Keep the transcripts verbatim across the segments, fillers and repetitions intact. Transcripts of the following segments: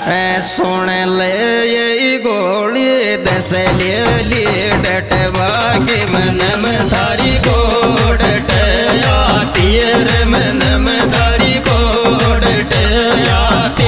ऐ सुन ले ये गोली दस ले ली डटवा के मन में थारी को डट आती रे मन में थारी को डट आती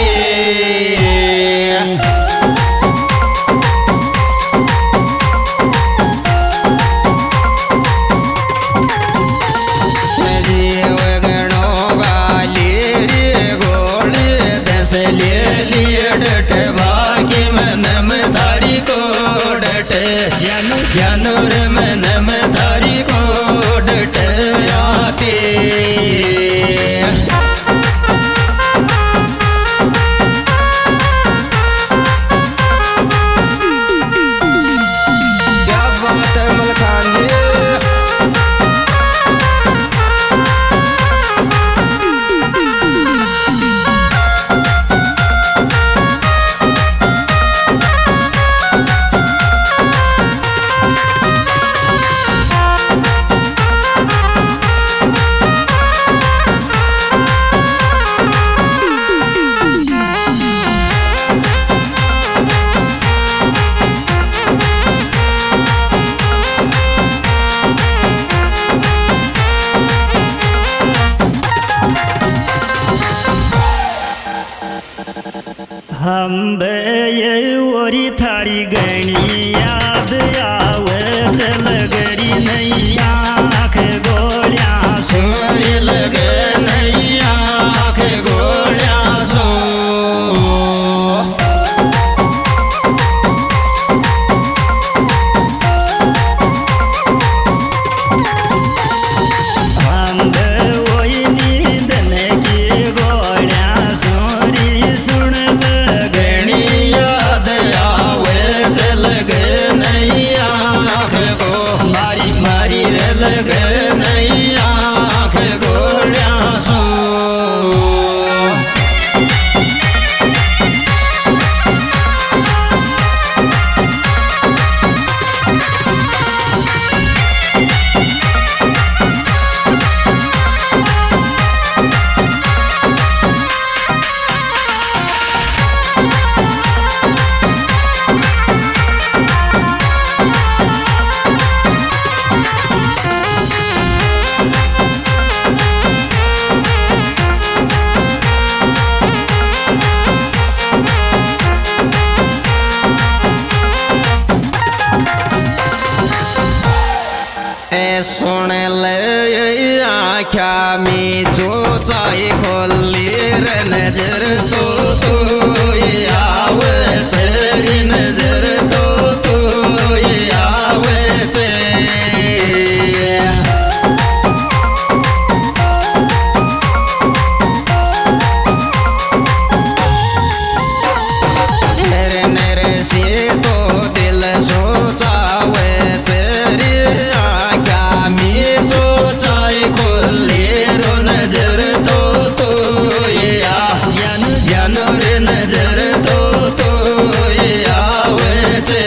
हम ये ओरी थारी गणी याद आवे चल गरी नैया आँख गोलियां सोरी लगे नैया आँख गोलियां सो सुन ले आख्या में जो चाहे खोली रे नजर तो तो ये आवे तेरी नजर तो तो ये आवे ते नरे नरे से तो दिल सोचावे तेरी नजर तो तो ये ज्ञान रे नजर तो तो ये आवे थे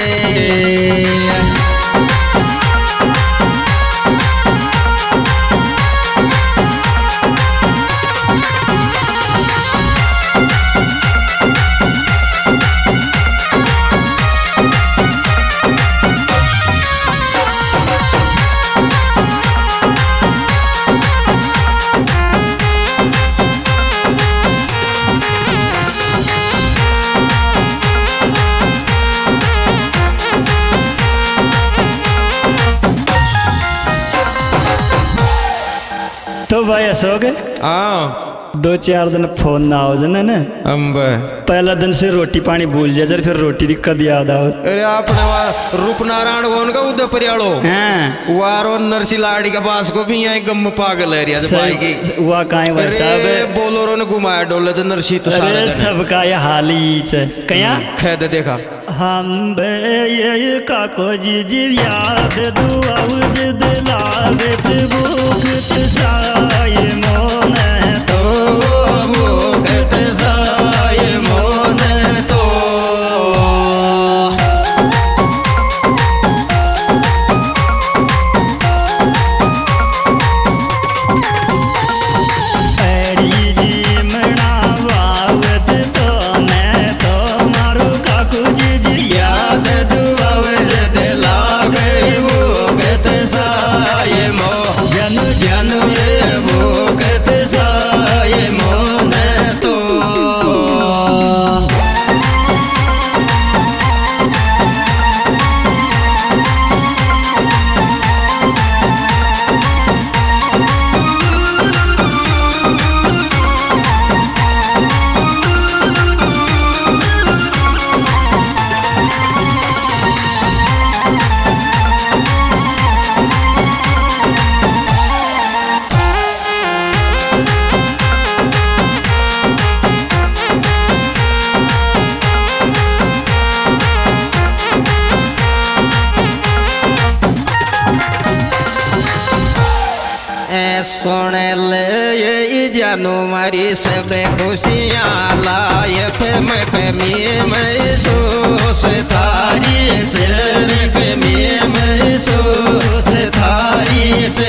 तो भाई अशोक हाँ दो चार दिन फोन ना हो जाना ना अम्ब पहला दिन से रोटी पानी भूल जा जर फिर रोटी की कद याद आओ अरे अपने रूपनारायण कौन का उधर परियालो हाँ वारो नरसी लाड़ी के पास को भी यहाँ गम पागल है रिया भाई की हुआ काहे भाई साहब बोलोरो ने घुमाया डोले तो नरसी तो सारा सबका ये हाल ही है कया खेद देखा हम बे ये काको जी जी याद दुआ जिद लागे भूख साय मोन तो भूख साय मोन तो जी मना वावज तो मैं सुन ले ये जानू मारी सब खुशियाँ लाए मैं कमी महसूस थारी तेरे कमी महसूस थारी ते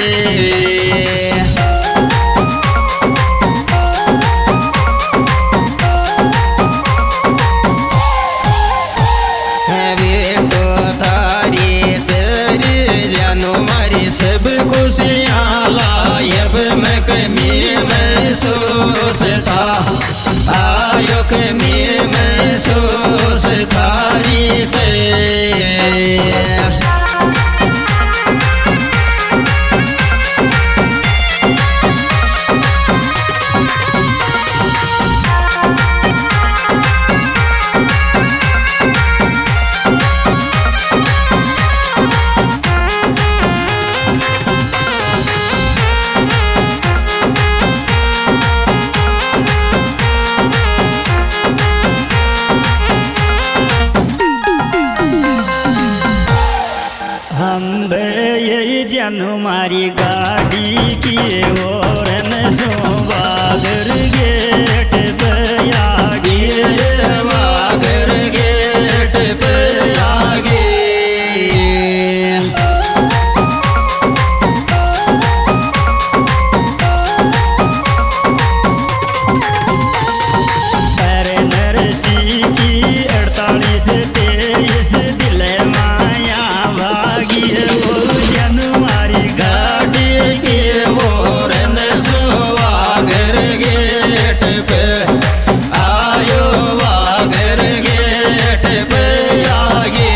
सब खुशियाँ लायब मैं कमी महसूस था आयो कमी महसूस थारी थे हम यही जानू मारी गाड़ी की और बागर गेट पे आगे बागर गेट पे आगे अरे नरसी की अड़तालीस तेईस दिल माया भागी वो जानू मारी गाड़ी की ओर बागर गेट पे आयो बागर गेट पे आगे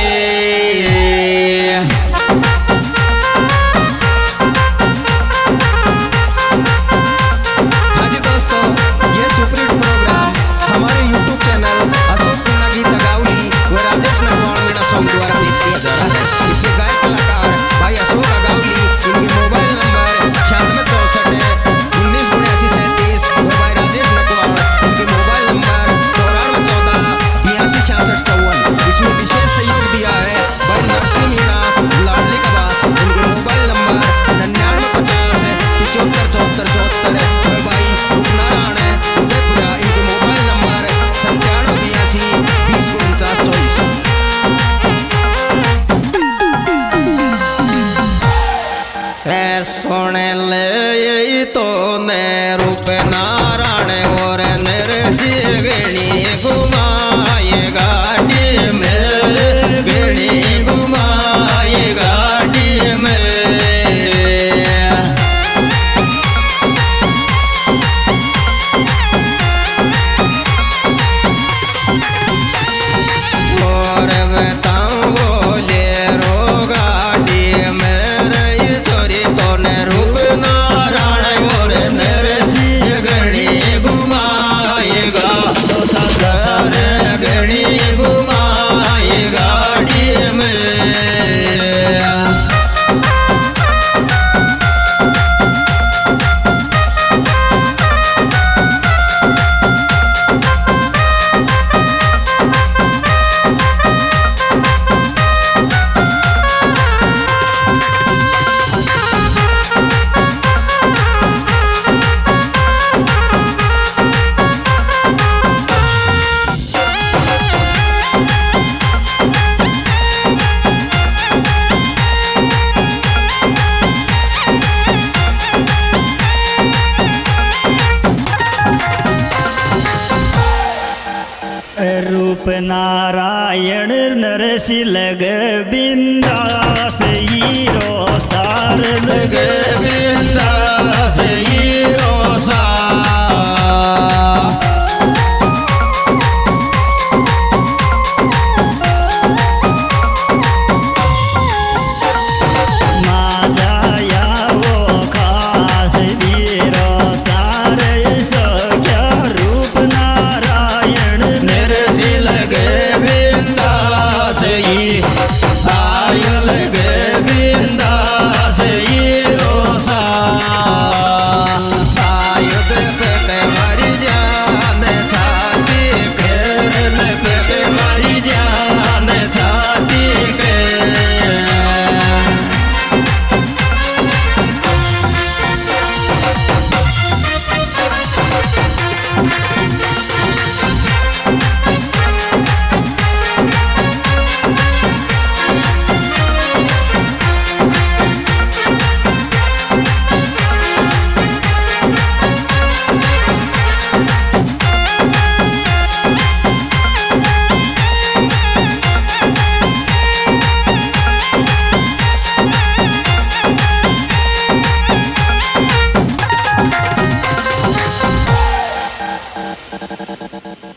हाँ जी दोस्तों, ये सुपरहिट प्रोग्राम हमारे यूट्यूब चैनल अशोक गीत गावली व राजेश नगवाल मीणा सॉन्ग द्वारा पेश किया जा रहा है। इसके गायक कलाकार भाई अशोक गावली, इनके मोबाइल नंबर छियानवे चौसठ उन्नीस उन्यासी सैंतीस व भाई राजेश नगवाल, इनके मोबाइल नंबर चौरानवे चौदह बयासी छियासठ चौवन। इसमें विशेष सहयोग दिया है भाई नरसिंह मीणा लाडली कबास, इनके मोबाइल नंबर निन्यानवे पचास पिचहत्तर चौहत्तर चौहत्तर व भाई उपनारायण उदयपुरा, इनके मोबाइल नंबर सत्तानवे बयासी बीस उनचास चौबीस। सुन ले तो ने रूप नारायण और नरसिंह गणी घुमाए गाड़ी में गणी घुमाए गाड़ी में और बताऊं बोले रो गाड़ी में रही छोरी तो ने रूप नारायण और नरसिंह गणी घुमाएगा सारे गणी घुमाए गाड़ी में रूप नारायण नरसिंह लग बिंदास हीरो सार लग बिंदास हीरो